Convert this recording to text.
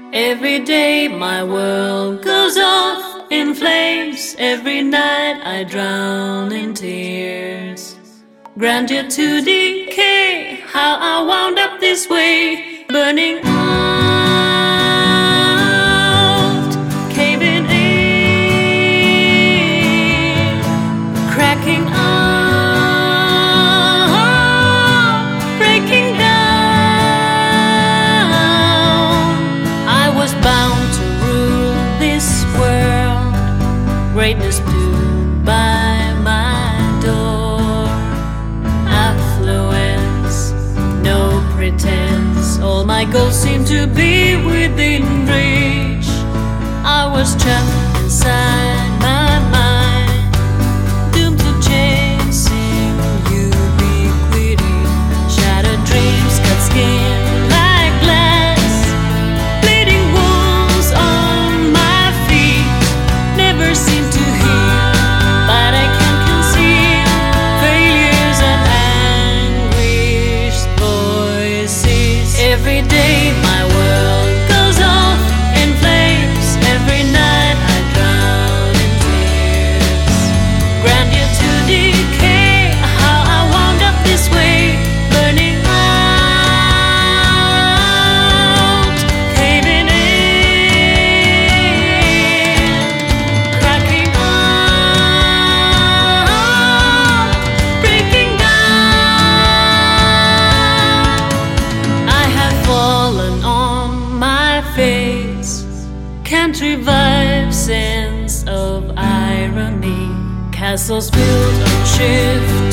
Every day my world goes off in flames. Every night I drown in tears. Granted to decay, how I wound up this way, burning out, caving in, cracking up, breaking down. I was bound to rule this world, greatness stood by my door. Affluence, no pretense, all my goals seemed to be within reach. I was trapped inside my mind, doomed to chasing ubiquity. Shattered dreams, cut skin like glass, bleeding wounds on my feet never seem to heal, but I can't conceal failures and anguished voices. Every day my world goes off in flames. Every night I drown in tears. Granted to decay, how I wound up this way, burning out, caving in, cracking up, breaking down. I have fallen on my face, can't revive sense of irony. Castles built on shift